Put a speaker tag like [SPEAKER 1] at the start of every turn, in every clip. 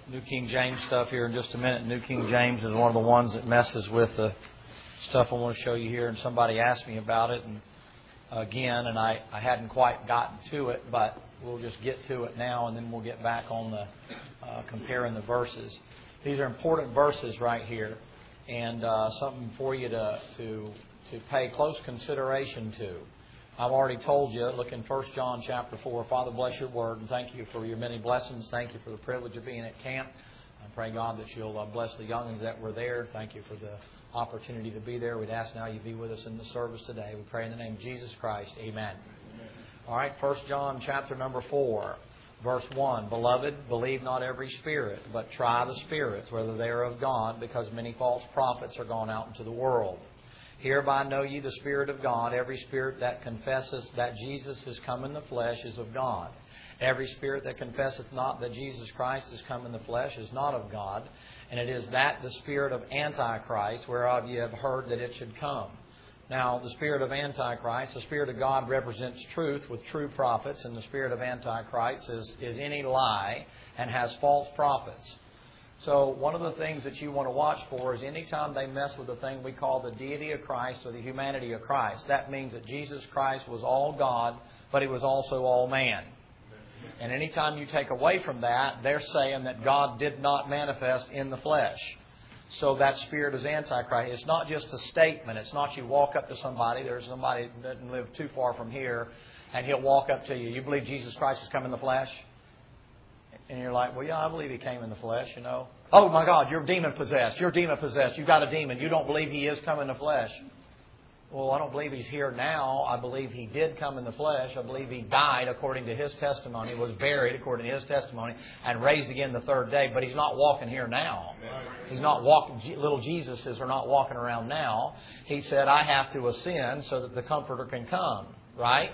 [SPEAKER 1] New King James stuff here in just a minute. New King James is one of the ones that messes with the stuff I want to show you here. And somebody asked me about it and I hadn't quite gotten to it, but we'll just get to it now and then we'll get back on the comparing the verses. These are important verses right here and something for you to pay close consideration to. I've already told you, look in 1 John chapter 4. Father, bless your word and thank you for your many blessings. Thank you for the privilege of being at camp. I pray, God, that you'll bless the youngins that were there. Thank you for the opportunity to be there. We'd ask now you be with us in the service today. We pray in the name of Jesus Christ. Amen. All right, 1 John chapter number 4, verse 1. Beloved, believe not every spirit, but try the spirits, whether they are of God, because many false prophets are gone out into the world. Hereby know ye the Spirit of God. Every spirit that confesseth that Jesus is come in the flesh is of God. Every spirit that confesseth not that Jesus Christ is come in the flesh is not of God. And it is that the spirit of Antichrist, whereof ye have heard that it should come. Now, the spirit of Antichrist, the Spirit of God represents truth with true prophets, and the spirit of Antichrist is any lie and has false prophets. So one of the things that you want to watch for is anytime they mess with the thing we call the deity of Christ or the humanity of Christ. That means that Jesus Christ was all God, but He was also all man. And anytime you take away from that, they're saying that God did not manifest in the flesh. So that spirit is Antichrist. It's not just a statement. It's not you walk up to somebody. There's somebody that doesn't live too far from here, and he'll walk up to you. You believe Jesus Christ has come in the flesh? And you're like, well, yeah, I believe He came in the flesh, you know. Oh, my God, you're demon-possessed. You're demon-possessed. You've got a demon. You don't believe He is come in the flesh. Well, I don't believe He's here now. I believe He did come in the flesh. I believe He died according to His testimony, was buried according to His testimony, and raised again the third day. But He's not walking here now. He's not walking. Little Jesuses are not walking around now. He said, I have to ascend so that the Comforter can come. Right?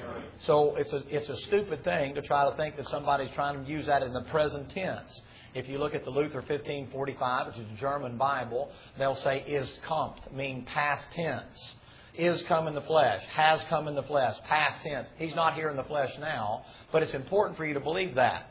[SPEAKER 1] So it's a stupid thing to try to think that somebody's trying to use that in the present tense. If you look at the Luther 1545, which is a German Bible, they'll say is kommt, mean past tense. Is come in the flesh, has come in the flesh, past tense. He's not here in the flesh now, but it's important for you to believe that.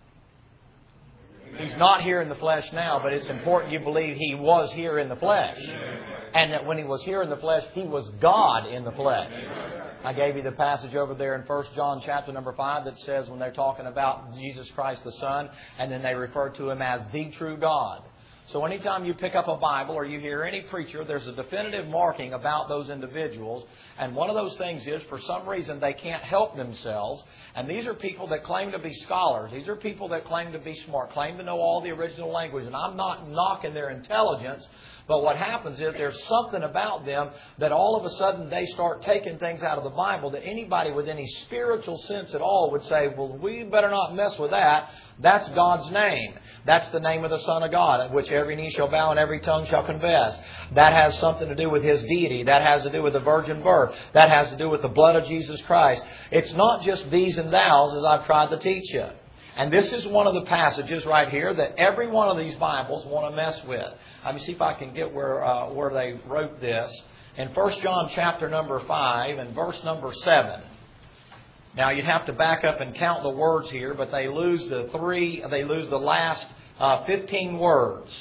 [SPEAKER 1] He's not here in the flesh now, but it's important you believe He was here in the flesh. And that when He was here in the flesh, He was God in the flesh. I gave you the passage over there in 1 John chapter number 5 that says when they're talking about Jesus Christ the Son, and then they refer to Him as the true God. So anytime you pick up a Bible or you hear any preacher, there's a definitive marking about those individuals. And one of those things is, for some reason, they can't help themselves. And these are people that claim to be scholars. These are people that claim to be smart, claim to know all the original language. And I'm not knocking their intelligence. But what happens is there's something about them that all of a sudden they start taking things out of the Bible that anybody with any spiritual sense at all would say, well, we better not mess with that. That's God's name. That's the name of the Son of God, at which every knee shall bow and every tongue shall confess. That has something to do with His deity. That has to do with the virgin birth. That has to do with the blood of Jesus Christ. It's not just these and thous, as I've tried to teach you. And this is one of the passages right here that every one of these Bibles want to mess with. Let me see if I can get where they wrote this. In 1 John chapter number 5 and verse number 7. Now you'd have to back up and count the words here, but they lose the last 15 words.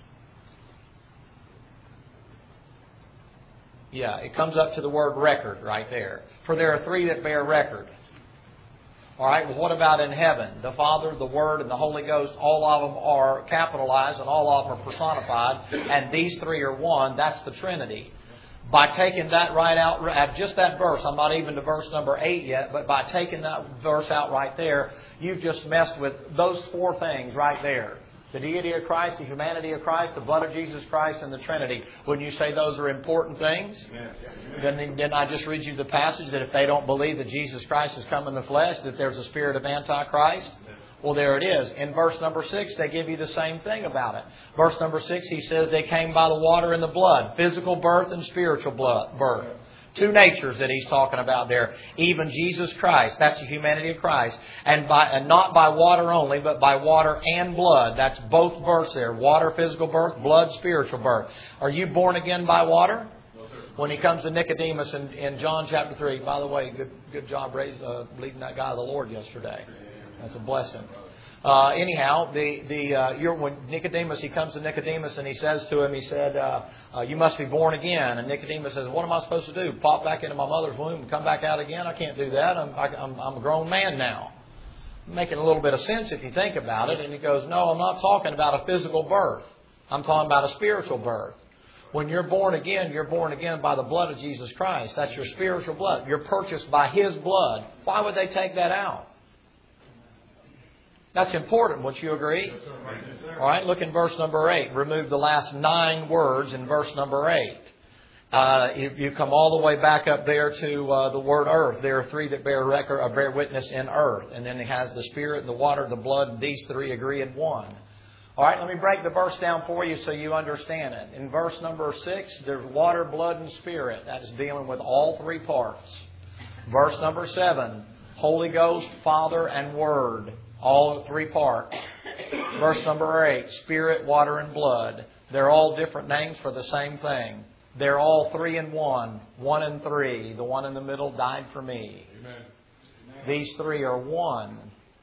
[SPEAKER 1] Yeah, it comes up to the word record right there. For there are three that bear record. All right, well, what about in heaven? The Father, the Word, and the Holy Ghost, all of them are capitalized and all of them are personified. And these three are one. That's the Trinity. By taking that right out, at just that verse, I'm not even to verse number 8 yet, but by taking that verse out right there, you've just messed with those four things right there. The deity of Christ, the humanity of Christ, the blood of Jesus Christ, and the Trinity. Wouldn't you say those are important things? Then didn't I just read you the passage that if they don't believe that Jesus Christ has come in the flesh, that there's a spirit of Antichrist? Well, there it is. In verse number 6, they give you the same thing about it. Verse number 6, he says they came by the water and the blood. Physical birth and spiritual birth. Two natures that he's talking about there. Even Jesus Christ, that's the humanity of Christ. And not by water only, but by water and blood. That's both births there. Water, physical birth, blood, spiritual birth. Are you born again by water? When he comes to Nicodemus in John chapter 3. By the way, good job leading that guy to the Lord yesterday. That's a blessing. Anyhow, when Nicodemus, he comes to Nicodemus and he says to him, he said, you must be born again. And Nicodemus says, what am I supposed to do? Pop back into my mother's womb and come back out again? I can't do that. I'm a grown man now. Making a little bit of sense if you think about it. And he goes, no, I'm not talking about a physical birth. I'm talking about a spiritual birth. When you're born again by the blood of Jesus Christ. That's your spiritual blood. You're purchased by His blood. Why would they take that out? That's important. Would you agree? All right, look in verse number 8. Remove the last 9 words in verse number 8. You come all the way back up there to the word earth. There are 3 that bear witness in earth. And then it has the Spirit, the water, the blood. And these 3 agree in one. All right, let me break the verse down for you so you understand it. In verse number 6, there's water, blood, and Spirit. That is dealing with all 3 parts. Verse number 7, Holy Ghost, Father, and Word. All 3 parts. Verse number 8, Spirit, water, and blood. They're all different names for the same thing. They're all 3 in 1. 1 and 3. The one in the middle died for me. Amen. These 3 are one.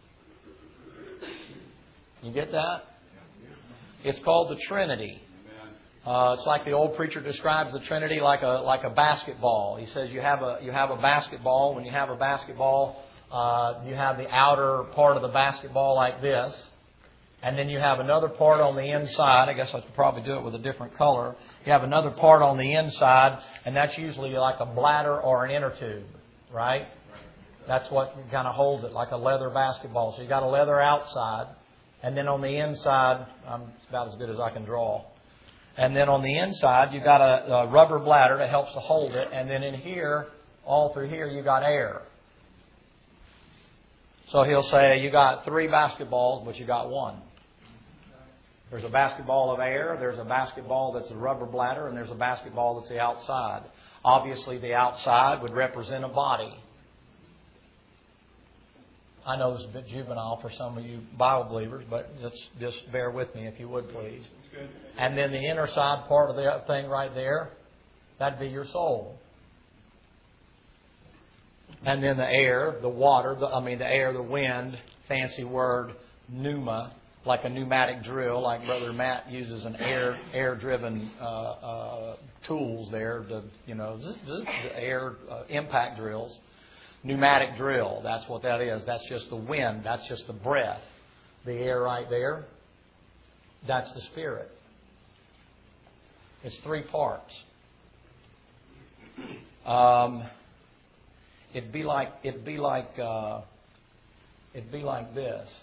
[SPEAKER 1] You get that? It's called the Trinity. It's like the old preacher describes the Trinity like a basketball. He says you have a basketball. When you have a basketball, you have the outer part of the basketball like this. And then you have another part on the inside. I guess I could probably do it with a different color. You have another part on the inside, and that's usually like a bladder or an inner tube, right? That's what kind of holds it, like a leather basketball. So you got a leather outside, and then on the inside, it's about as good as I can draw. And then on the inside, you've got a rubber bladder that helps to hold it. And then in here, all through here, you got air. So he'll say, you got 3 basketballs, but you got 1. There's a basketball of air, there's a basketball that's a rubber bladder, and there's a basketball that's the outside. Obviously, the outside would represent a body. I know this is a bit juvenile for some of you Bible believers, but just bear with me if you would, please. And then the inner side part of the thing right there, that'd be your soul. And then the air, the water, the air, the wind, fancy word, pneuma, like a pneumatic drill, like Brother Matt uses an air-driven tools there, the air impact drills. Pneumatic drill, that's what that is. That's just the wind. That's just the breath. The air right there, that's the Spirit. It's 3 parts. It'd be like this. It'd be like,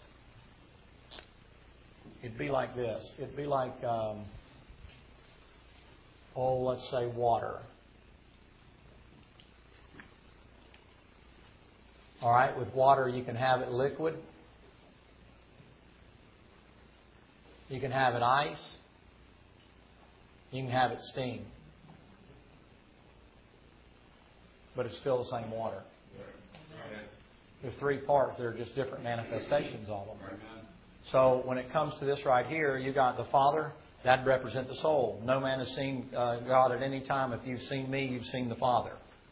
[SPEAKER 1] let's say water. All right, with water you can have it liquid. You can have it ice. You can have it steam. But it's still the same water. There's 3 parts. There are just different manifestations of them. So when it comes to this right here, you got the Father. That'd represent the soul. No man has seen God at any time. If you've seen me, you've seen the Father.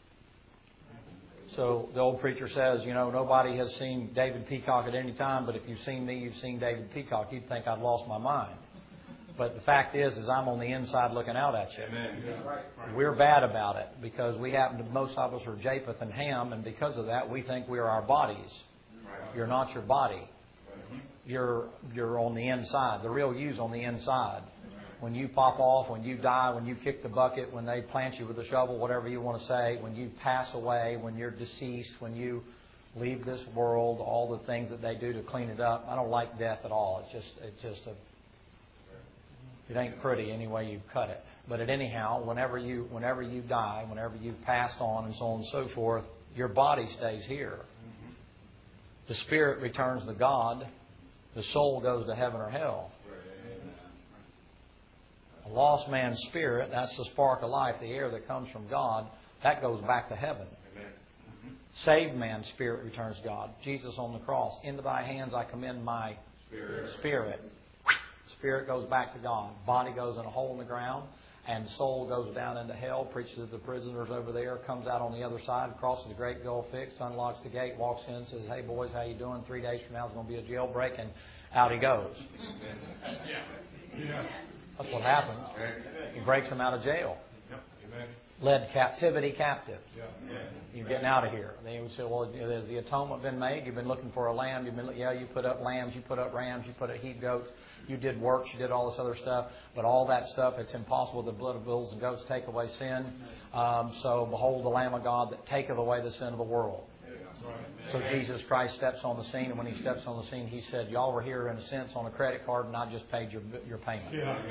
[SPEAKER 1] So the old preacher says, nobody has seen David Peacock at any time, but if you've seen me, you've seen David Peacock. You'd think I've lost my mind. But the fact is I'm on the inside looking out at you. Amen. We're bad about it because most of us are Japheth and Ham, and because of that, we think we're our bodies. You're not your body. You're on the inside. The real you's on the inside. When you pop off, when you die, when you kick the bucket, when they plant you with a shovel, whatever you want to say, when you pass away, when you're deceased, when you leave this world, all the things that they do to clean it up. I don't like death at all. It ain't pretty any way you cut it. But anyhow, whenever you die, whenever you've passed on and so on and so forth, your body stays here. The spirit returns to God. The soul goes to heaven or hell. A lost man's spirit, that's the spark of life, the air that comes from God, that goes back to heaven. Saved man's spirit returns to God. Jesus on the cross, into thy hands I commend my spirit. Spirit goes back to God. Body goes in a hole in the ground. and soul goes down into hell, preaches to the prisoners over there, comes out on the other side, crosses the Great Gulf Fix, unlocks the gate, walks in, says, "Hey boys, how you doing? 3 days from now there's going to be a jailbreak," and out he goes. That's what happens. He breaks them out of jail. Led captivity captive. You're getting out of here. Then you would say, "Well, has the atonement been made? You've been looking for a lamb. You put up lambs, you put up rams, you put up heat goats. You did works, you did all this other stuff. But all that stuff, it's impossible. The blood of bulls and goats take away sin. So behold the Lamb of God that taketh away the sin of the world." So Jesus Christ steps on the scene, and when He steps on the scene, He said, "Y'all were here in a sense on a credit card, and I just paid your payment.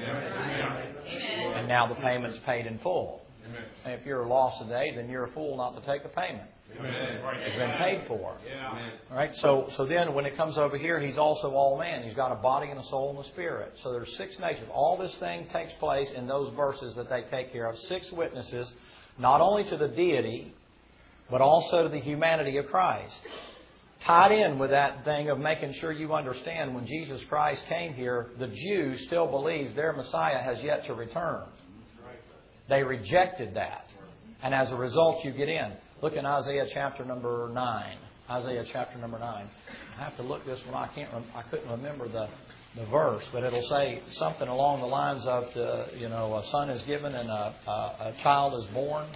[SPEAKER 1] And now the payment's paid in full." And if you're lost today, then you're a fool not to take the payment. It's been paid for. All right. So then when it comes over here, He's also all man. He's got a body and a soul and a spirit. So there's 6 natures. All this thing takes place in those verses that they take care of. 6 witnesses, not only to the deity, but also to the humanity of Christ. Tied in with that thing of making sure you understand when Jesus Christ came here, the Jews still believe their Messiah has yet to return. They rejected that. And as a result, you get in. Look in Isaiah chapter number 9. Isaiah chapter number 9. I have to look this one. I couldn't remember the verse, but it'll say something along the lines of, a son is given and a child is born.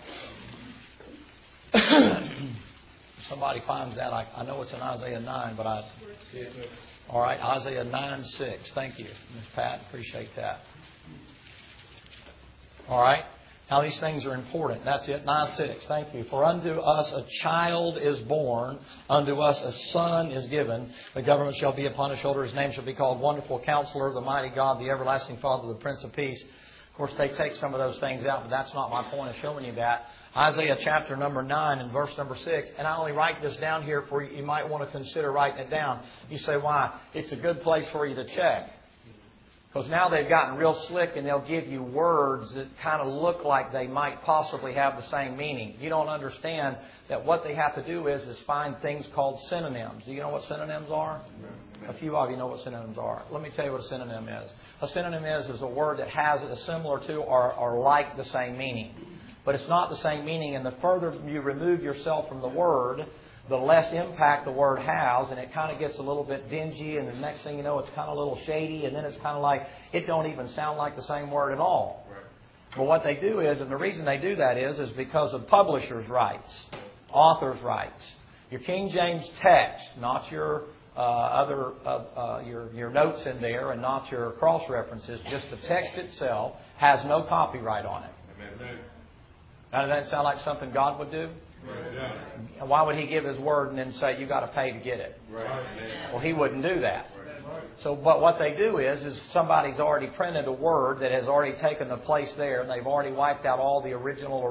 [SPEAKER 1] Somebody finds that. I know it's in Isaiah 9, but all right, Isaiah 9:6. Thank you, Ms. Pat. Appreciate that. All right. Now, these things are important. That's it. 9:6. Thank you. "For unto us a child is born, unto us a son is given. The government shall be upon his shoulder. His name shall be called Wonderful Counselor, the Mighty God, the Everlasting Father, the Prince of Peace." Of course, they take some of those things out, but that's not my point of showing you that. Isaiah chapter number 9 and verse number 6. And I only write this down here for you. You might want to consider writing it down. You say, "Why?" It's a good place for you to check. Because now they've gotten real slick and they'll give you words that kind of look like they might possibly have the same meaning. You don't understand that what they have to do is find things called synonyms. Do you know what synonyms are? A few of you know what synonyms are. Let me tell you what a synonym is. A synonym is a word that has a similar to or like the same meaning. But it's not the same meaning, and the further you remove yourself from the word, the less impact the word has, and it kind of gets a little bit dingy, and the next thing you know, it's kind of a little shady, and then it's kind of like it don't even sound like the same word at all. But what they do is, and the reason they do that is because of publishers' rights, authors' rights. Your King James text, not your your notes in there, and not your cross references, just the text itself has no copyright on it. Now, does that sound like something God would do? Right. Why would He give His word and then say you got to pay to get it? Right. Well, He wouldn't do that. So, but what they do is somebody's already printed a word that has already taken the place there, and they've already wiped out all the original,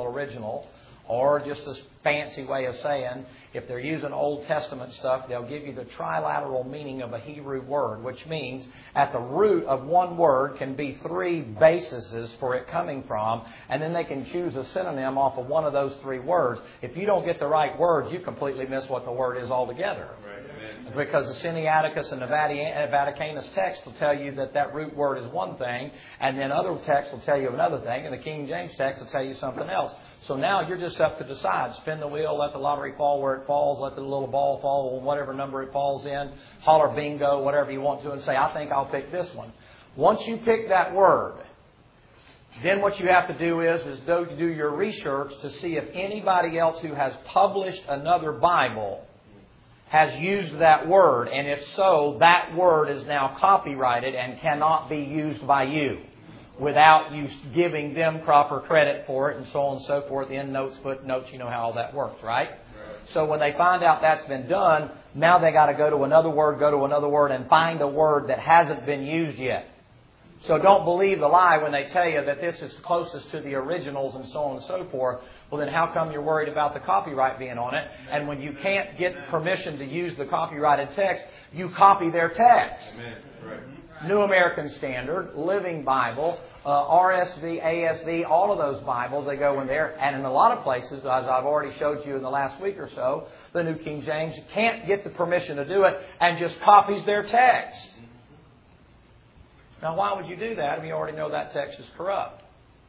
[SPEAKER 1] or just a fancy way of saying, if they're using Old Testament stuff, they'll give you the trilateral meaning of a Hebrew word, which means at the root of one word can be 3 bases for it coming from, and then they can choose a synonym off of one of those 3 words. If you don't get the right words, you completely miss what the word is altogether. Right. Because the Sinaiticus and the Vaticanus text will tell you that root word is one thing, and then other texts will tell you another thing, and the King James text will tell you something else. So now you're just up to decide. Spin the wheel, let the lottery fall where it falls, let the little ball fall whatever number it falls in, holler bingo, whatever you want to, and say, I think I'll pick this one. Once you pick that word, then what you have to do is do your research to see if anybody else who has published another Bible has used that word. And if so, that word is now copyrighted and cannot be used by you without you giving them proper credit for it, and so on and so forth. End notes, footnotes, you know how all that works, right? So when they find out that's been done, now they got to go to another word, and find a word that hasn't been used yet. So don't believe the lie when they tell you that this is closest to the originals and so on and so forth. Well, then how come you're worried about the copyright being on it? And when you can't get permission to use the copyrighted text, you copy their text. Amen. Right. New American Standard, Living Bible, RSV, ASV, all of those Bibles, they go in there. And in a lot of places, as I've already showed you in the last week or so, the New King James can't get the permission to do it and just copies their text. Now, why would you do that if you already know that text is corrupt?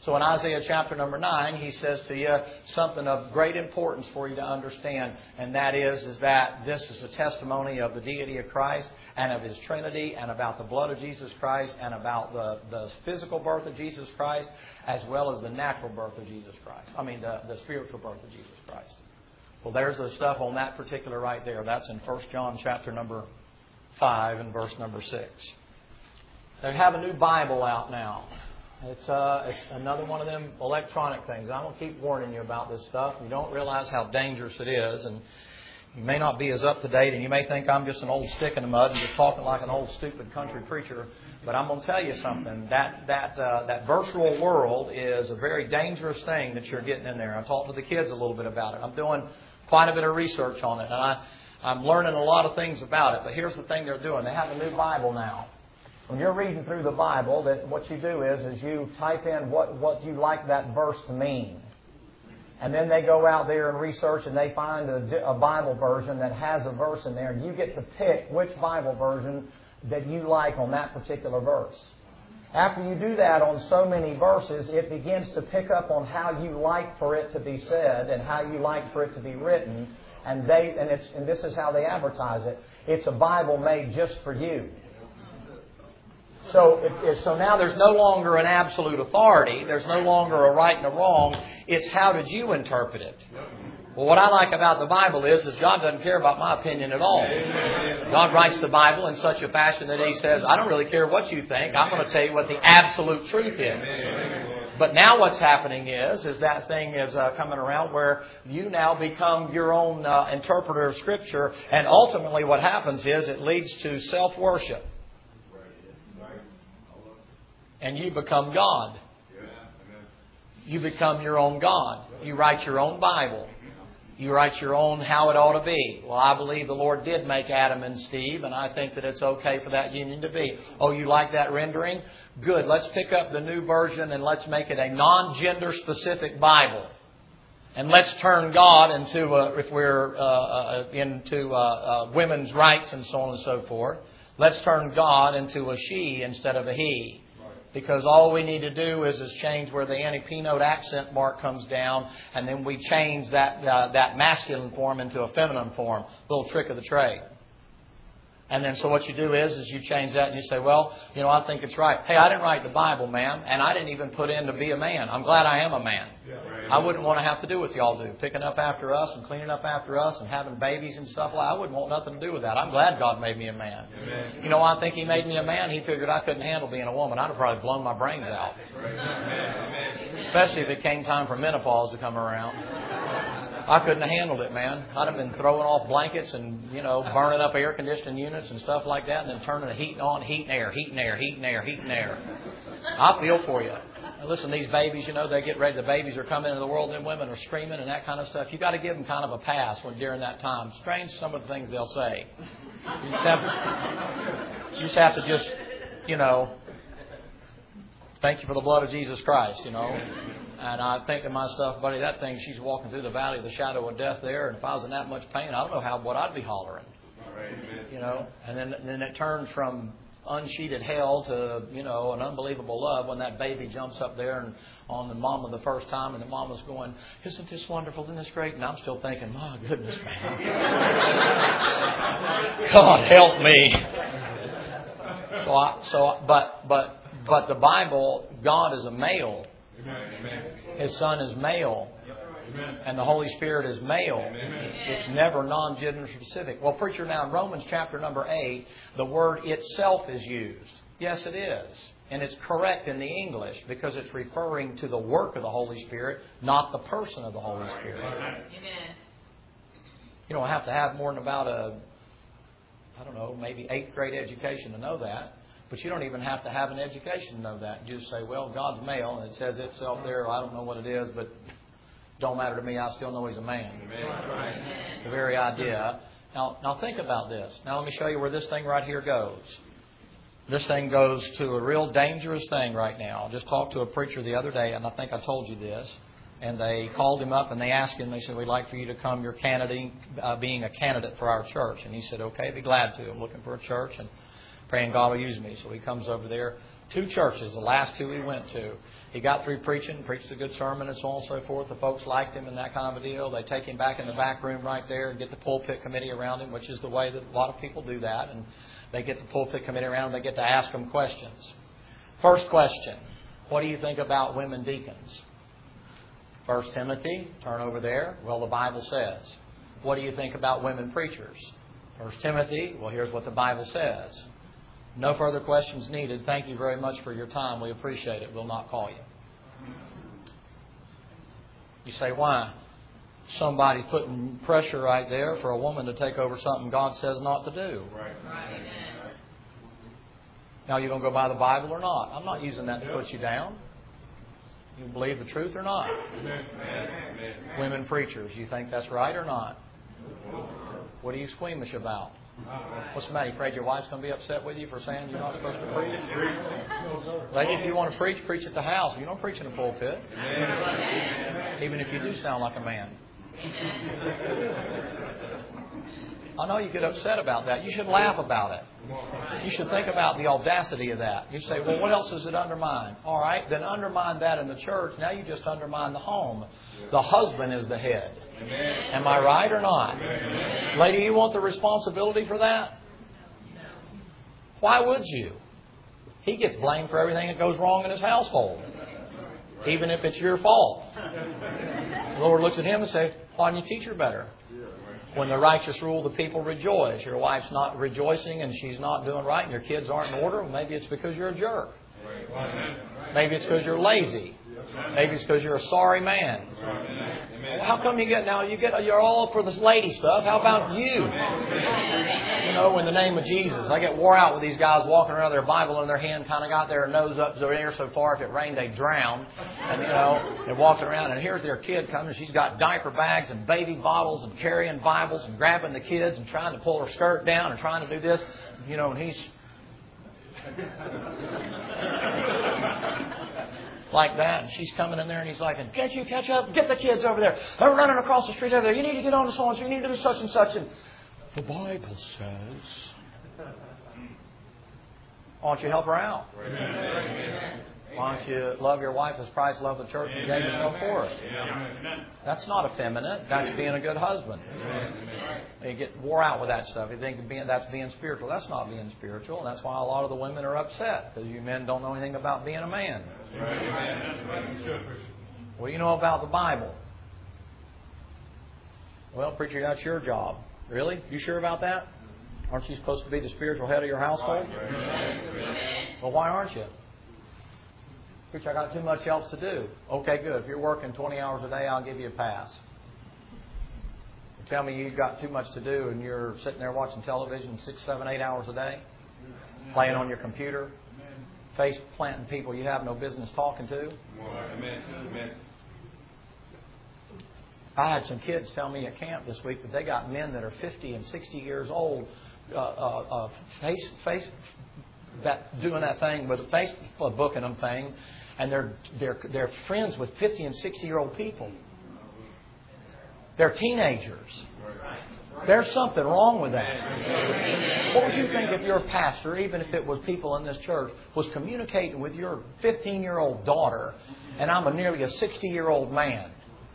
[SPEAKER 1] So in Isaiah chapter number 9, he says to you something of great importance for you to understand, and that is that this is a testimony of the deity of Christ and of His Trinity and about the blood of Jesus Christ and about the physical birth of Jesus Christ as well as the natural birth of Jesus Christ. The spiritual birth of Jesus Christ. Well, there's the stuff on that particular right there. That's in 1 John chapter number 5 and verse number 6. They have a new Bible out now. It's another one of them electronic things. I'm going to keep warning you about this stuff. You don't realize how dangerous it is, and you may not be as up to date, and you may think I'm just an old stick in the mud and just talking like an old stupid country preacher. But I'm going to tell you something. That virtual world is a very dangerous thing that you're getting in there. I talked to the kids a little bit about it. I'm doing quite a bit of research on it, and I'm learning a lot of things about it. But here's the thing they're doing. They have a new Bible now. When you're reading through the Bible, that what you do is you type in what you like that verse to mean. And then they go out there and research and they find a Bible version that has a verse in there. And you get to pick which Bible version that you like on that particular verse. After you do that on so many verses, it begins to pick up on how you like for it to be said and how you like for it to be written. And this is how they advertise it. It's a Bible made just for you. So now there's no longer an absolute authority. There's no longer a right and a wrong. It's how did you interpret it? Well, what I like about the Bible is God doesn't care about my opinion at all. God writes the Bible in such a fashion that He says, I don't really care what you think. I'm going to tell you what the absolute truth is. But now what's happening is that thing is coming around where you now become your own interpreter of Scripture. And ultimately what happens is it leads to self-worship. And you become God. You become your own God. You write your own Bible. You write your own how it ought to be. Well, I believe the Lord did make Adam and Steve, and I think that it's okay for that union to be. Oh, you like that rendering? Good. Let's pick up the new version and let's make it a non-gender specific Bible. And let's turn God into, if we're into women's rights and so on and so forth, let's turn God into a she instead of a he. Because all we need to do is change where the anti-P-note accent mark comes down, and then we change that masculine form into a feminine form. Little trick of the trade. And then so what you do is you change that and you say, well, I think it's right. Hey, I didn't write the Bible, ma'am, and I didn't even put in to be a man. I'm glad I am a man. I wouldn't want to have to do what y'all do, picking up after us and cleaning up after us and having babies and stuff. I wouldn't want nothing to do with that. I'm glad God made me a man. Amen. I think He made me a man. He figured I couldn't handle being a woman. I'd have probably blown my brains out. Especially if it came time for menopause to come around. I couldn't have handled it, man. I'd have been throwing off blankets and, burning up air conditioning units and stuff like that, and then turning the heat on, heat and air, heat and air, heat and air, heat and air. I feel for you. And listen, these babies, they get ready. The babies are coming into the world, and women are screaming and that kind of stuff. You got to give them kind of a pass during that time. Strange some of the things they'll say. You just have to thank you for the blood of Jesus Christ, And I think to myself, buddy, that thing, she's walking through the valley of the shadow of death there. And if I was in that much pain, I don't know what I'd be hollering. And then it turns from unsheeted hell to, an unbelievable love when that baby jumps up there and on the mama the first time, and the mama's going, isn't this wonderful? Isn't this great? And I'm still thinking, my goodness, man. God help me. But the Bible, God is a male. His Son is male. And the Holy Spirit is male. It's never non-gender specific. Well, preacher, now in Romans chapter number 8, the word itself is used. Yes, it is. And it's correct in the English because it's referring to the work of the Holy Spirit, not the person of the Holy Spirit. Amen. You don't have to have more than about maybe 8th grade education to know that. But you don't even have to have an education to know that. You just say, well, God's male, and it says itself there. I don't know what it is, but don't matter to me. I still know He's a man. Amen. The very idea. Now think about this. Now let me show you where this thing right here goes. This thing goes to a real dangerous thing right now. I just talked to a preacher the other day, and I think I told you this. And they called him up and they asked him, they said, we'd like for you to come, you're being a candidate for our church. And he said, okay, I'd be glad to. I'm looking for a church. And praying God will use me. So he comes over there. 2 churches, the last 2 we went to. He got through preaching, preached a good sermon and so on and so forth. The folks liked him and that kind of a deal. They take him back in the back room right there and get the pulpit committee around him, which is the way that a lot of people do that. And they get the pulpit committee around him. They get to ask him questions. First question, what do you think about women deacons? 1 Timothy, turn over there. Well, the Bible says. What do you think about women preachers? 1 Timothy, well, here's what the Bible says. No further questions needed. Thank you very much for your time. We appreciate it. We'll not call you. You say, why? Somebody putting pressure right there for a woman to take over something God says not to do. Right. Now, you going to go by the Bible or not? I'm not using that to put you down. You believe the truth or not? Women preachers, you think that's right or not? What are you squeamish about? What's the matter? You afraid your wife's going to be upset with you for saying you're not supposed to preach? Lady, if you want to preach, preach at the house. You don't preach in a pulpit. Even if you do sound like a man. I know you get upset about that. You should laugh about it. You should think about the audacity of that. You say, well, what else does it undermine? All right, then undermine that in the church. Now you just undermine the home. The husband is the head. Am I right or not? Lady, you want the responsibility for that? Why would you? He gets blamed for everything that goes wrong in his household, even if it's your fault. The Lord looks at him and says, why don't you teach her better? When the righteous rule, the people rejoice. Your wife's not rejoicing and she's not doing right and your kids aren't in order. Well, maybe it's because you're a jerk. Maybe it's because you're lazy. Maybe it's because you're a sorry man. How come you're all for this lady stuff? How about you? You know, in the name of Jesus. I get wore out with these guys walking around with their Bible in their hand, kind of got their nose up to their ear so far if it rained they'd drown. And you know, they're walking around and here's their kid coming. She's got diaper bags and baby bottles and carrying Bibles and grabbing the kids and trying to pull her skirt down and trying to do this. You know, and he's like that, and she's coming in there and he's like, can't you catch up? Get the kids over there. They're running across the street over there. You need to get on to so and so. You need to do such and such. And the Bible says, why don't you help her out? Why don't you love your wife as Christ loved the church and gave himself for us? That's not effeminate. That's being a good husband. You get wore out with that stuff. You think that's being spiritual. That's not being spiritual. And that's why a lot of the women are upset. Because you men don't know anything about being a man. What do you know about the Bible? Well, preacher, that's your job. Really? You sure about that? Aren't you supposed to be the spiritual head of your household? Well, why aren't you? Preacher, I got too much else to do. Okay, good. If you're working 20 hours a day, I'll give you a pass. You tell me you've got too much to do and you're sitting there watching television 6, 7, 8 hours a day, playing on your computer, face planting people you have no business talking to. I had some kids tell me at camp this week that they got men that are 50 and 60 years old doing that thing with a Facebook and them thing, and they're friends with 50 and 60-year-old people. They're teenagers. There's something wrong with that. What would you think if your pastor, even if it was people in this church, was communicating with your 15-year-old daughter, and I'm nearly a 60-year-old man?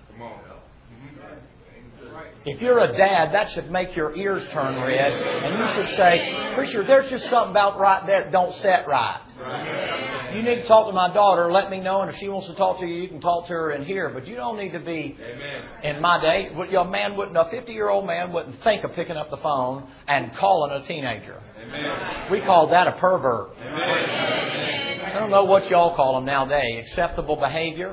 [SPEAKER 1] If you're a dad, that should make your ears turn red, and you should say, preacher, there's just something about right there that don't set right. You need to talk to my daughter, let me know, and if she wants to talk to you, you can talk to her in here. But you don't need to be, in my day, a 50-year-old man wouldn't think of picking up the phone and calling a teenager. We call that a pervert. I don't know what y'all call them nowadays. Acceptable behavior.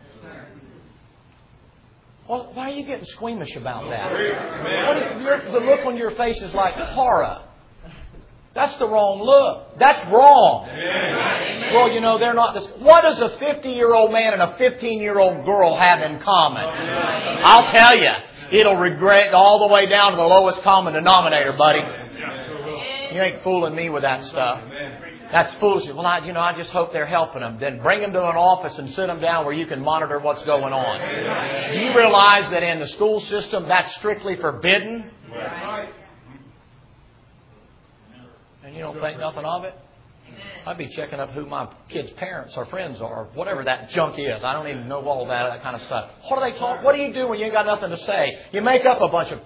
[SPEAKER 1] Well, why are you getting squeamish about that? The look on your face is like horror. That's the wrong look. That's wrong. Well, you know, they're not this. What does a 50-year-old man and a 15-year-old girl have in common? I'll tell you. It'll regret all the way down to the lowest common denominator, buddy. You ain't fooling me with that stuff. That's foolish. Well, I just hope they're helping them. Then bring them to an office and sit them down where you can monitor what's going on. Do you realize that in the school system that's strictly forbidden? And you don't think nothing of it? I'd be checking up who my kids' parents or friends are, whatever that junk is. I don't even know all that kind of stuff. What do they talk? What do you do when you ain't got nothing to say? You make up a bunch of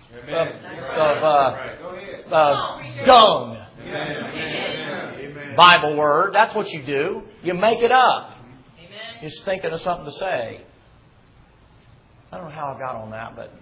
[SPEAKER 1] dung. Bible word. That's what you do. You make it up. You're just thinking of something to say. I don't know how I got on that, but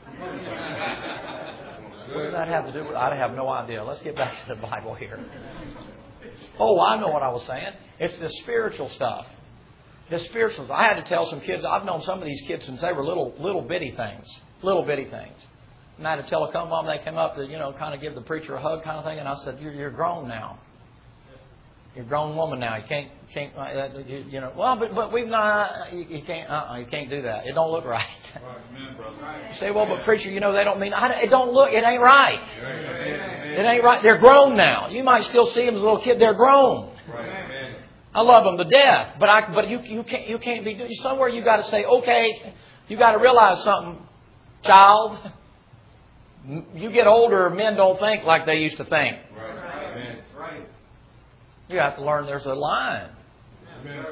[SPEAKER 1] what did that have to do with? I have no idea. Let's get back to the Bible here. Oh, I know what I was saying. It's the spiritual stuff. The spiritual stuff. I had to tell some kids. I've known some of these kids since they were little bitty things. Little bitty things. And I had to tell a couple of them. They came up to, kind of give the preacher a hug kind of thing. And I said, you're grown now. You're a grown woman now. You can't. Well, but we've not. You can't. You can't do that. It don't look right. You say, well, but preacher, they don't mean. It don't look. It ain't right. It ain't right. They're grown now. You might still see them as a little kid. They're grown. I love them to death, but you can't be doing somewhere. You got to say, okay. You got to realize something, child. You get older, men don't think like they used to think. Right. You have to learn there's a line. Amen.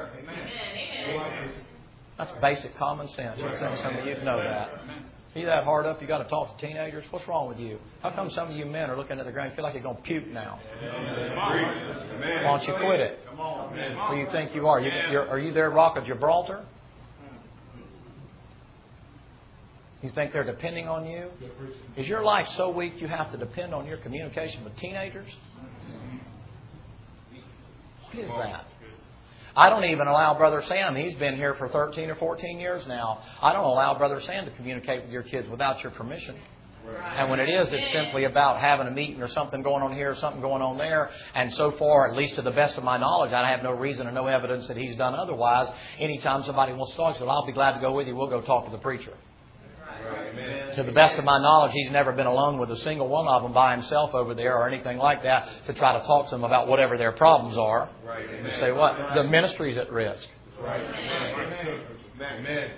[SPEAKER 1] That's basic common sense. Some of you know that. Are you that hard up? You got to talk to teenagers? What's wrong with you? How come some of you men are looking at the ground and feel like you're going to puke now? Why don't you quit it? Who you think you are? Are you there, Rock of Gibraltar? You think they're depending on you? Is your life so weak you have to depend on your communication with teenagers? What is that? I don't even allow Brother Sam. He's been here for 13 or 14 years now. I don't allow Brother Sam to communicate with your kids without your permission. And when it is, it's simply about having a meeting or something going on here or something going on there. And so far, at least to the best of my knowledge, I have no reason or no evidence that he's done otherwise. Anytime somebody wants to talk, he said, I'll be glad to go with you. We'll go talk to the preacher. Right. To the best of my knowledge, he's never been alone with a single one of them by himself over there or anything like that to try to talk to them about whatever their problems are. Right. You say what? The ministry's at risk. Right. Amen.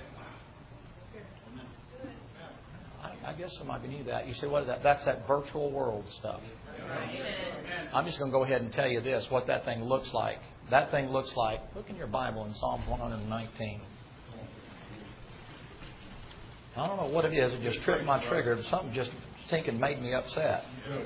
[SPEAKER 1] I guess somebody knew that. You say, what is that? That's that virtual world stuff. I'm just going to go ahead and tell you this, what that thing looks like. That thing looks like, look in your Bible in Psalm 119. I don't know what it is. It just tripped my trigger. Something just thinking made me upset.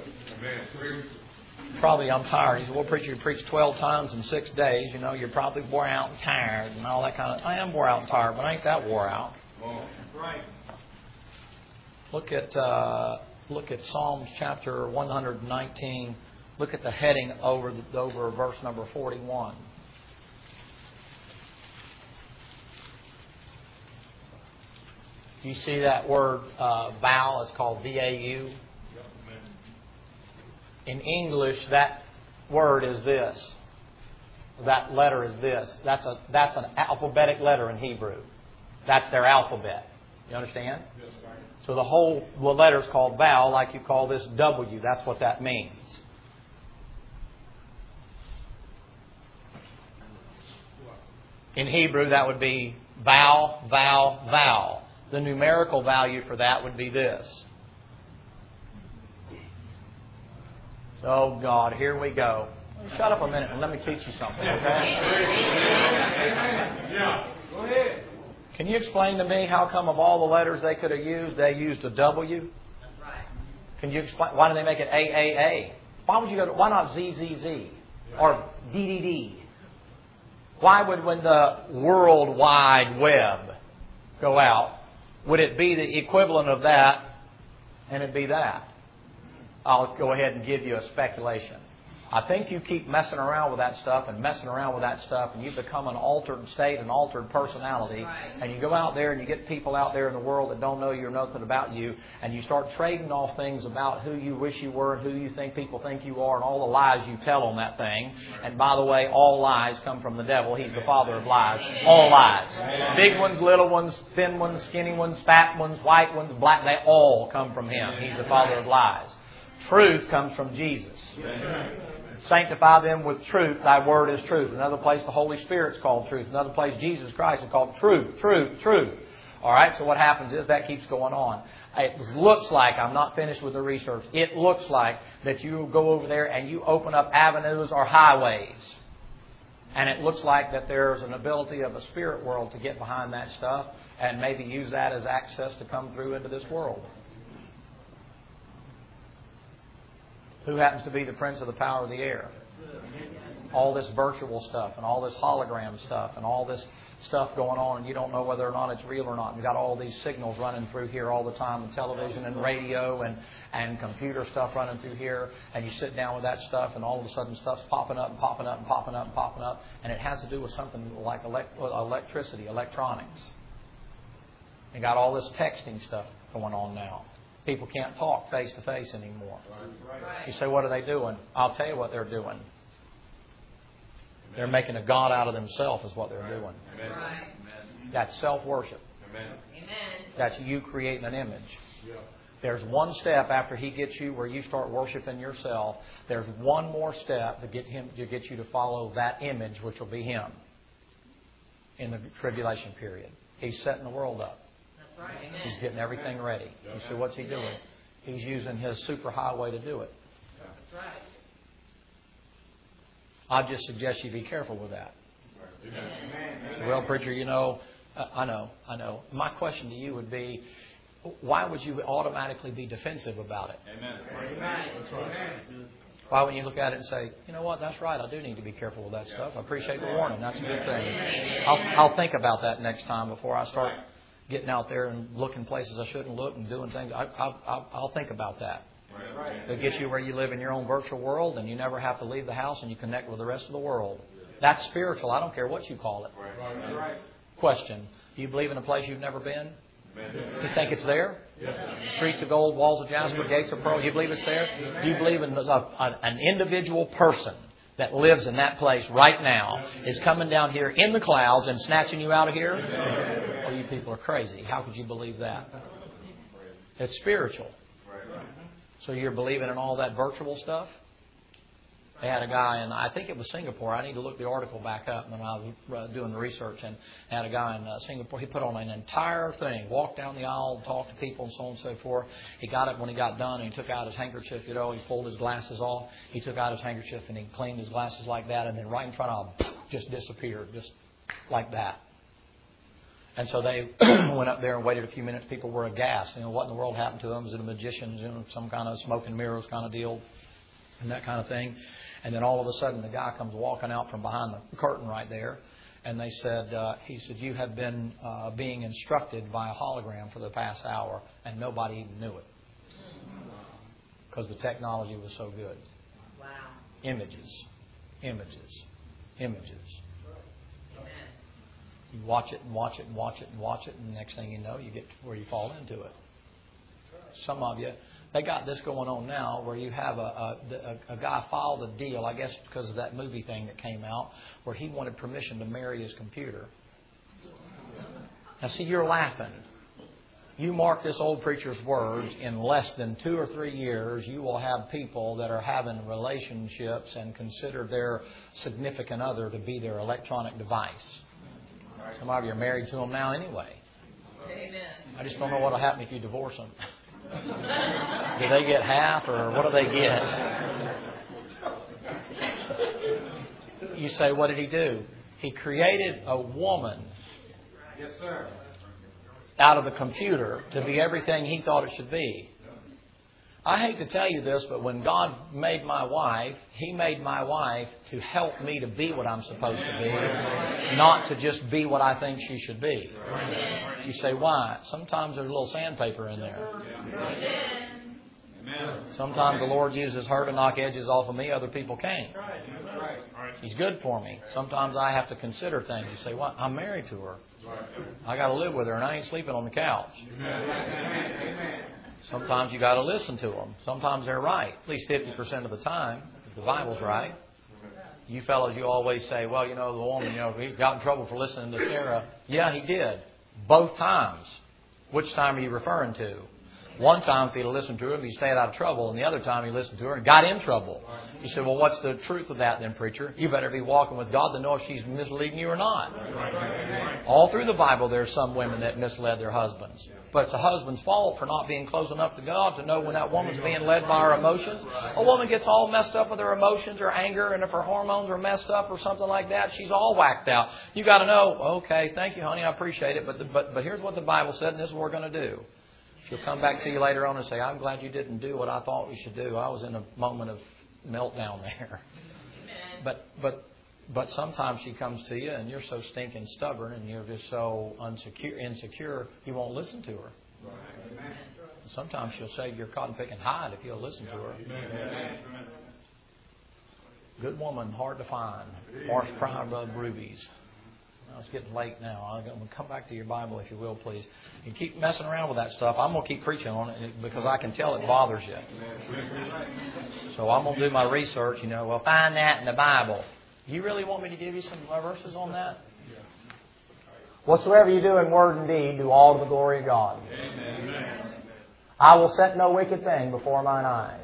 [SPEAKER 1] Probably I'm tired. He said, well, preacher, you preached 12 times in 6 days. You're probably wore out and tired and all that kind of... I am wore out and tired, but I ain't that wore out. Right. Look at Psalms chapter 119. Look at the heading over verse number 41. You see that word vow? It's called V-A-U. In English, that word is this. That letter is this. That's an alphabetic letter in Hebrew. That's their alphabet. You understand? Yes, right. So the letter is called vow, like you call this W. That's what that means. In Hebrew, that would be vow, vow, vow. The numerical value for that would be this. So, God, here we go. Shut up a minute and let me teach you something, okay? Yeah. Go ahead. Can you explain to me how come of all the letters they could have used, they used a W? That's right. Can you explain why do they make it AAA? Why not ZZZ or DDD? Why would, when the World Wide Web go out, would it be the equivalent of that and it'd be that? I'll go ahead and give you a speculation. I think you keep messing around with that stuff and messing around with that stuff and you become an altered state, an altered personality. Right. And you go out there and you get people out there in the world that don't know you or nothing about you and you start trading off things about who you wish you were and who you think people think you are and all the lies you tell on that thing. And by the way, all lies come from the devil. He's the father of lies. All lies. Big ones, little ones, thin ones, skinny ones, fat ones, white ones, black. They all come from him. He's the father of lies. Truth comes from Jesus. Sanctify them with truth. Thy word is truth. Another place, the Holy Spirit's called truth. Another place, Jesus Christ is called truth, truth, truth. All right, so what happens is that keeps going on. It looks like, I'm not finished with the research, it looks like that you go over there and you open up avenues or highways. And it looks like that there's an ability of a spirit world to get behind that stuff and maybe use that as access to come through into this world. Who happens to be the prince of the power of the air? All this virtual stuff and all this hologram stuff and all this stuff going on, and you don't know whether or not it's real or not. You've got all these signals running through here all the time, and television and radio and computer stuff running through here, and you sit down with that stuff, and all of a sudden stuff's popping up and popping up and popping up and popping up, and it has to do with something like electricity, electronics. You got all this texting stuff going on now. People can't talk face to face anymore. You say, what are they doing? I'll tell you what they're doing. They're making a god out of themselves is what they're doing.
[SPEAKER 2] Right.
[SPEAKER 1] That's self-worship.
[SPEAKER 2] Amen.
[SPEAKER 1] That's you creating an image. There's one step after He gets you where you start worshiping yourself. There's one more step to get you to follow that image, which will be Him in the tribulation period. He's setting the world up.
[SPEAKER 2] That's right. Amen.
[SPEAKER 1] He's getting everything ready. You see, what's He doing? He's using His superhighway to do it.
[SPEAKER 2] That's right.
[SPEAKER 1] I just suggest you be careful with that. Well, preacher, I know. My question to you would be, why would you automatically be defensive about it? Why wouldn't you look at it and say, you know what, that's right, I do need to be careful with that stuff. I appreciate the warning. That's a good thing. I'll think about that next time before I start getting out there and looking places I shouldn't look and doing things. I'll think about that. It'll get you where you live in your own virtual world and you never have to leave the house and you connect with the rest of the world. That's spiritual. I don't care what you call it. Question. Do you believe in a place you've never been? You think it's there? Streets of gold, walls of jasper, gates of pearl. You believe it's there? Do you believe in an individual person that lives in that place right now is coming down here in the clouds and snatching you out of here? Oh, you people are crazy. How could you believe that? It's spiritual. So you're believing in all that virtual stuff? They had a guy in, I think it was Singapore. I need to look the article back up when I was doing the research. And had a guy in Singapore. He put on an entire thing, walked down the aisle, talked to people and so on and so forth. He got it when he got done and he took out his handkerchief. He pulled his glasses off. He took out his handkerchief and he cleaned his glasses like that. And then right in front of him, just disappeared, just like that. And so they went up there and waited a few minutes. People were aghast. What in the world happened to them? Was it a magician's, some kind of smoke and mirrors kind of deal and that kind of thing? And then all of a sudden the guy comes walking out from behind the curtain right there. And they said, he said, you have been being instructed by a hologram for the past hour and nobody even knew it. Because the technology was so good.
[SPEAKER 2] Wow.
[SPEAKER 1] Images.
[SPEAKER 2] Amen.
[SPEAKER 1] You watch it and watch it and watch it and watch it, and the next thing you know, you get to where you fall into it. Some of you, they got this going on now where you have a guy filed a deal, I guess because of that movie thing that came out, where he wanted permission to marry his computer. Now, see, you're laughing. You mark this old preacher's words, in less than 2 or 3 years, you will have people that are having relationships and consider their significant other to be their electronic device. Some of you are married to them now anyway.
[SPEAKER 2] Amen.
[SPEAKER 1] I just don't know what will happen if you divorce them. Do they get half or what do they get? You say, what did He do? He created a woman out of the computer to be everything He thought it should be. I hate to tell you this, but when God made my wife, He made my wife to help me to be what I'm supposed to be, not to just be what I think she should be. You say, why? Sometimes there's a little sandpaper in there. Sometimes the Lord uses her to knock edges off of me, other people can't. He's good for me. Sometimes I have to consider things. You say, well, I'm married to her. I got to live with her and I ain't sleeping on the couch. Sometimes you got to listen to them. Sometimes they're right, at least 50% of the time, if the Bible's right. You fellows, you always say, well, the woman, he got in trouble for listening to Sarah. Yeah, he did. Both times. Which time are you referring to? One time, if he'd listened to her, he stayed out of trouble. And the other time, he listened to her and got in trouble. You said, well, what's the truth of that then, preacher? You better be walking with God to know if she's misleading you or not. All through the Bible, there are some women that misled their husbands. But it's the husband's fault for not being close enough to God to know when that woman's being led by her emotions. A woman gets all messed up with her emotions or anger, and if her hormones are messed up or something like that, she's all whacked out. You got to know, okay, thank you, honey, I appreciate it, but here's what the Bible said, and this is what we're going to do. She'll come back to you later on and say, I'm glad you didn't do what I thought we should do. I was in a moment of meltdown there. But sometimes she comes to you and you're so stinking stubborn and you're just so insecure, you won't listen to her. Sometimes she'll save your cotton picking hide if you'll listen to her. Good woman, hard to find. Horse pride above rubies. Well, it's getting late now. I'm going to come back to your Bible if you will, please. You keep messing around with that stuff. I'm going to keep preaching on it because I can tell it bothers you. So I'm going to do my research. Well, find that in the Bible. You really want me to give you some verses on that? Whatsoever you do in word and deed, do all to the glory of God. Amen. I will set no wicked thing before mine eyes.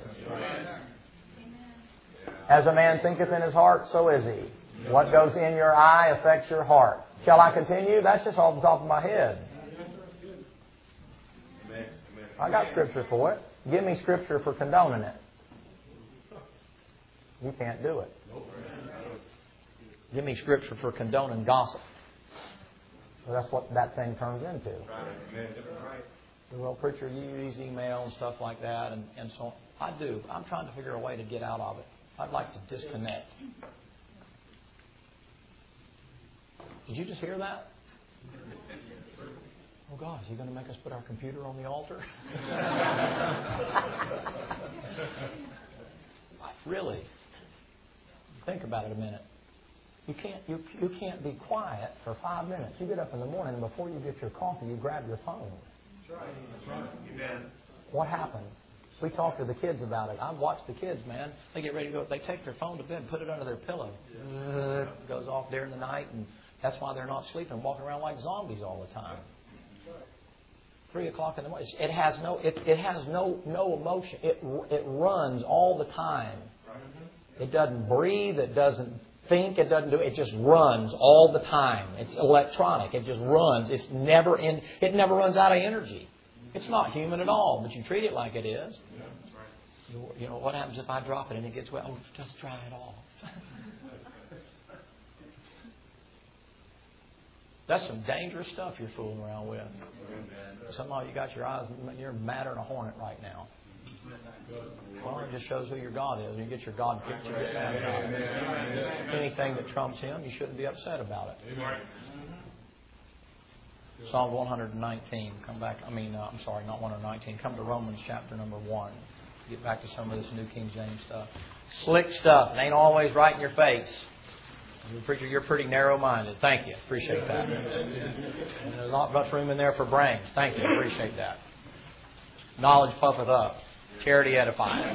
[SPEAKER 1] As a man thinketh in his heart, so is he. What goes in your eye affects your heart. Shall I continue? That's just off the top of my head. I got scripture for it. Give me scripture for condoning it. You can't do it. Give me scripture for condoning gossip. Well, that's what that thing turns into. Well, preacher, you use email and stuff like that and so on. I do. I'm trying to figure a way to get out of it. I'd like to disconnect. Did you just hear that? Oh, God, is he going to make us put our computer on the altar? Really? Think about it a minute. You can't be quiet for 5 minutes. You get up in the morning and before you get your coffee, you grab your phone. That's right. Amen. What happened? We talked to the kids about it. I've watched the kids, man. They get ready to go. They take their phone to bed and put it under their pillow. It goes off during the night, and that's why they're not sleeping, walking around like zombies all the time. 3 o'clock in the morning. It has no emotion. It runs all the time. It doesn't breathe. It doesn't think. It doesn't do. It just runs all the time. It's electronic. It just runs. It never runs out of energy. It's not human at all, but you treat it like it is. You know what happens if I drop it and it gets wet? Oh, just dry it off. That's some dangerous stuff you're fooling around with. Somehow you got your eyes, you're madder than a hornet right now. Well, it just shows who your God is. You get your God kicked, you get mad about it. Anything that trumps Him, you shouldn't be upset about it. Psalm 119. Come back. I'm sorry, not 119. Come to Romans chapter number 1. Get back to some of this New King James stuff. Slick stuff. It ain't always right in your face. Preacher, you're pretty narrow-minded. Thank you. Appreciate that. And there's not much room in there for brains. Thank you. Appreciate that. Knowledge puffeth up. Charity edifieth.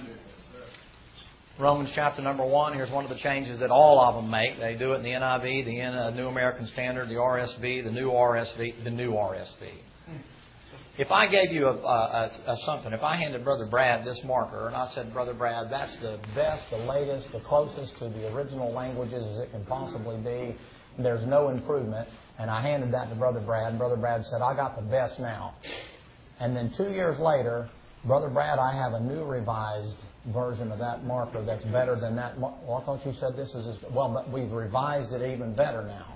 [SPEAKER 1] Romans chapter number 1. Here's one of the changes that all of them make. They do it in the NIV, the New American Standard, the RSV, the New RSV. If I gave you something, if I handed Brother Brad this marker and I said, Brother Brad, that's the best, the latest, the closest to the original languages as it can possibly be, there's no improvement, and I handed that to Brother Brad, and Brother Brad said, I got the best now. And then 2 years later, Brother Brad, I have a new revised version of that marker that's better than that. Well, I thought you said this is well, but we've revised it even better now.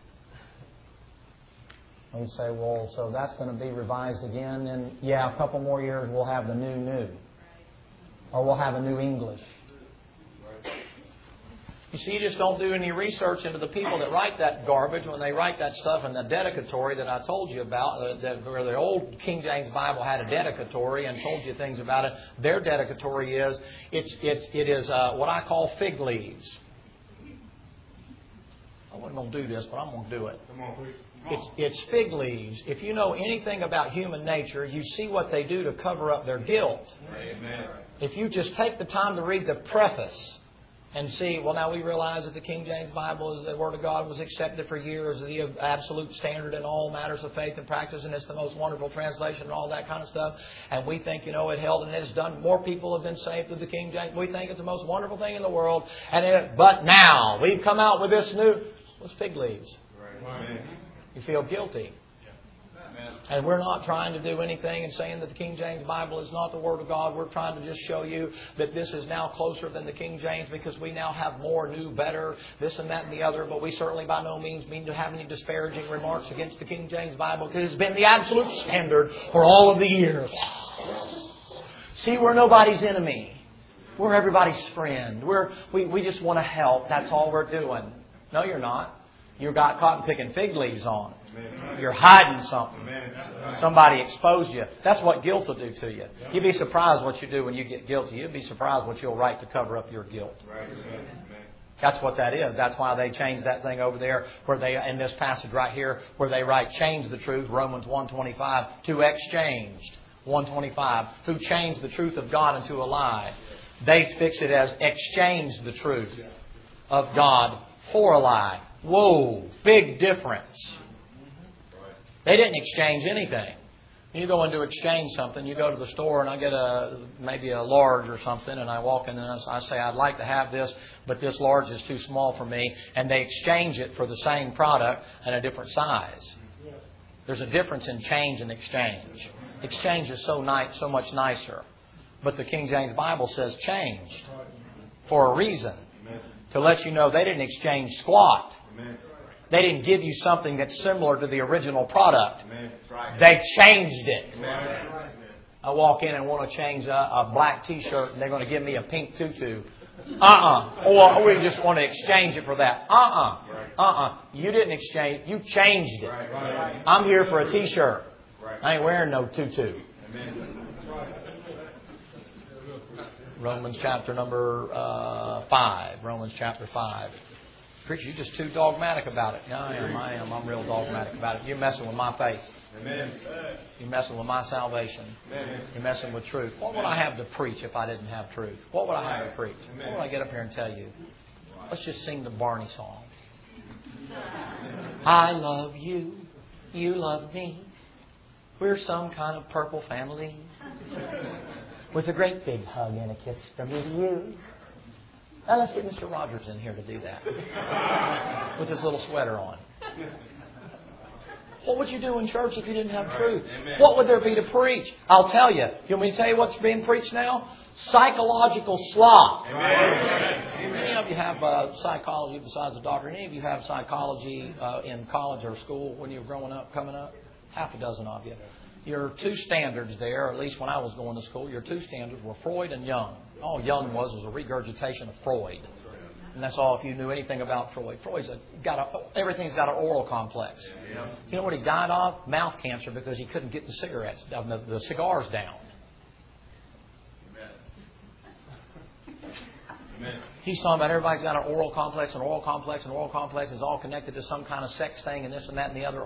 [SPEAKER 1] And you say, well, so that's going to be revised again. And yeah, a couple more years we'll have the new. Or we'll have a new English. You see, you just don't do any research into the people that write that garbage when they write that stuff in the dedicatory that I told you about, where the old King James Bible had a dedicatory and told you things about it. Their dedicatory is, it is what I call fig leaves. I wasn't going to do this, but I'm going to do it. It's fig leaves. If you know anything about human nature, you see what they do to cover up their guilt. Amen. If you just take the time to read the preface and see, well, now we realize that the King James Bible, the Word of God, was accepted for years as the absolute standard in all matters of faith and practice, and it's the most wonderful translation and all that kind of stuff. And we think, it held and it's done. More people have been saved through the King James. We think it's the most wonderful thing in the world. But now we've come out with this new, what's fig leaves? You feel guilty. And we're not trying to do anything and saying that the King James Bible is not the Word of God. We're trying to just show you that this is now closer than the King James because we now have more, new, better, this and that and the other. But we certainly by no means mean to have any disparaging remarks against the King James Bible because it's been the absolute standard for all of the years. See, we're nobody's enemy. We're everybody's friend. We just want to help. That's all we're doing. No, you're not. You got cotton picking fig leaves on. You're hiding something. Somebody exposed you. That's what guilt will do to you. You'd be surprised what you do when you get guilty. You'd be surprised what you'll write to cover up your guilt. That's what that is. That's why they changed that thing over there where they, in this passage right here, where they write, change the truth, Romans 1:25, to exchanged. 1:25, who changed the truth of God into a lie. They fix it as exchange the truth of God for a lie. Whoa, big difference. They didn't exchange anything. You go in to exchange something, you go to the store and I get maybe a large or something, and I walk in and I say, I'd like to have this, but this large is too small for me. And they exchange it for the same product in a different size. There's a difference in change and exchange. Exchange is so much nicer. But the King James Bible says changed for a reason. To let you know they didn't exchange squat. They didn't give you something that's similar to the original product. They changed it. I walk in and want to change a black T-shirt and they're going to give me a pink tutu. Or we just want to exchange it for that. You didn't exchange. You changed it. I'm here for a T-shirt. I ain't wearing no tutu. Romans chapter number 5. Romans chapter 5. Preacher, you're just too dogmatic about it. Yeah, I am. I'm real dogmatic about it. You're messing with my faith. Amen. You're messing with my salvation. Amen. You're messing with truth. What would I have to preach if I didn't have truth? What would I have to preach? What would I get up here and tell you? Let's just sing the Barney song. I love you. You love me. We're some kind of purple family. With a great big hug and a kiss from me to you. Now let's get Mr. Rogers in here to do that. With his little sweater on. What would you do in church if you didn't have truth? What would there be to preach? I'll tell you. You want me to tell you what's being preached now? Psychological slop. Any of you have psychology besides a doctor? Any of you have psychology in college or school when you were growing up, coming up? Half a dozen of you. Your two standards there, or at least when I was going to school, your two standards were Freud and Jung. All Jung was a regurgitation of Freud. And that's all if you knew anything about Freud. Everything's got an oral complex. You know what he died of? Mouth cancer, because he couldn't get the cigars down. He's talking about everybody's got an oral complex, and oral complex, and oral complex is all connected to some kind of sex thing and this and that and the other.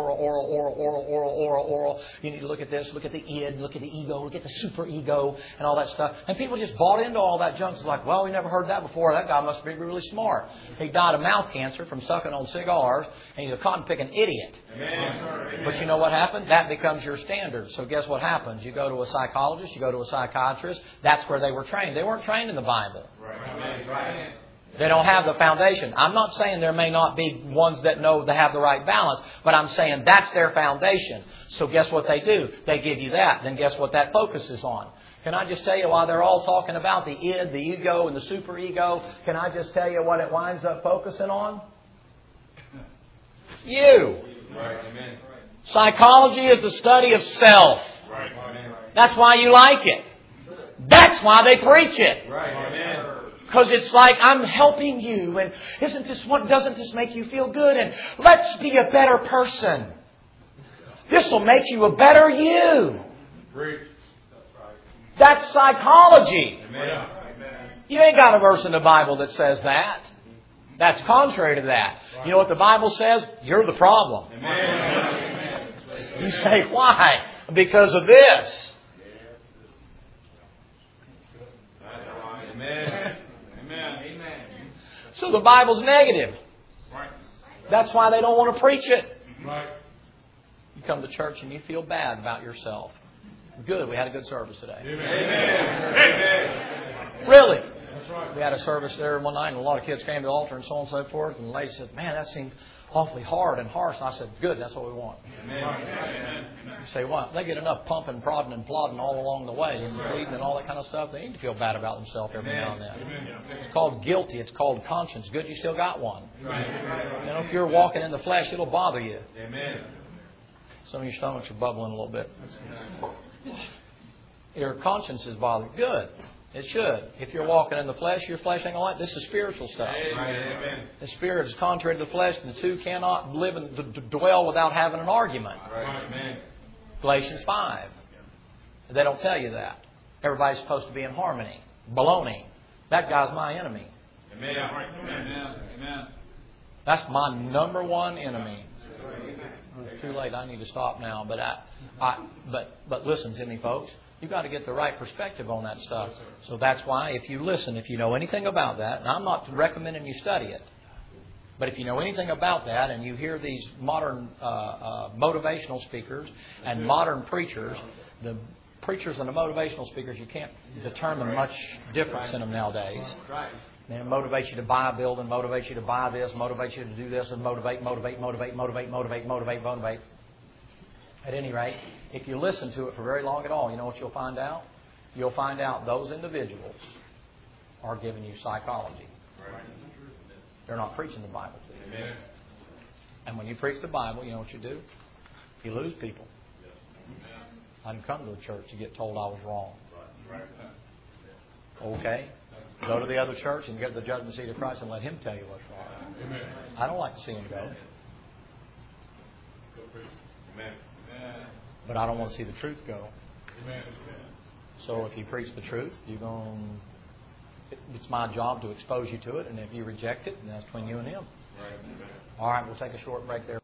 [SPEAKER 1] Oral. You need to look at this, look at the id, look at the ego, look at the super ego and all that stuff. And people just bought into all that junk. It's like, well, we never heard that before. That guy must be really smart. He died of mouth cancer from sucking on cigars, and he's a cotton-picking idiot. Amen. But you know what happened? That becomes your standard. So guess what happens? You go to a psychologist, you go to a psychiatrist. That's where they were trained. They weren't trained in the Bible. Right. They don't have the foundation. I'm not saying there may not be ones that know they have the right balance, but I'm saying that's their foundation. So guess what they do? They give you that. Then guess what that focuses on? Can I just tell you, while they're all talking about the id, the ego, and the superego, can I just tell you what it winds up focusing on? You. Right. Amen. Psychology is the study of self. Right. That's why you like it. That's why they preach it. Right. Because it's like, I'm helping you, and doesn't this make you feel good? And let's be a better person. This will make you a better you. That's psychology. Amen. You ain't got a verse in the Bible that says that. That's contrary to that. You know what the Bible says? You're the problem. Amen. You say, why? Because of this. So the Bible's negative. That's why they don't want to preach it. You come to church and you feel bad about yourself. Good, we had a good service today. Really. We had a service there one night and a lot of kids came to the altar and so on and so forth. And the lady said, man, that seemed awfully hard and harsh. And I said, good, that's what we want. You say, what? They get enough pumping, prodding, and plodding all along the way and bleeding and all that kind of stuff. They need to feel bad about themselves every now and then. It's called guilty. It's called conscience. Good, you still got one. You know, if you're walking in the flesh, it'll bother you. Some of your stomachs are bubbling a little bit. Your conscience is bothered. Good. It should. If you're walking in the flesh, your flesh ain't going to like this. Is spiritual stuff. Amen. The spirit is contrary to the flesh, and the two cannot live and dwell without having an argument. Amen. Galatians 5. They don't tell you that. Everybody's supposed to be in harmony. Baloney. That guy's my enemy. Amen. That's my number one enemy. It's too late. I need to stop now. But listen to me, folks. You've got to get the right perspective on that stuff. So that's why if you listen, if you know anything about that, and I'm not recommending you study it, but if you know anything about that and you hear these modern motivational speakers and modern preachers, the preachers and the motivational speakers, you can't determine much difference in them nowadays. They motivate you to buy a building, motivate you to buy this, motivate you to do this, and motivate. At any rate, if you listen to it for very long at all, you know what you'll find out? You'll find out those individuals are giving you psychology. They're not preaching the Bible to you. And when you preach the Bible, you know what you do? You lose people. I didn't come to a church to get told I was wrong. Okay? Go to the other church and get to the judgment seat of Christ and let Him tell you what's wrong. I don't like to see Him go. But I don't want to see the truth go. So if you preach the truth, it's my job to expose you to it. And if you reject it, then that's between you and Him. All right, we'll take a short break there.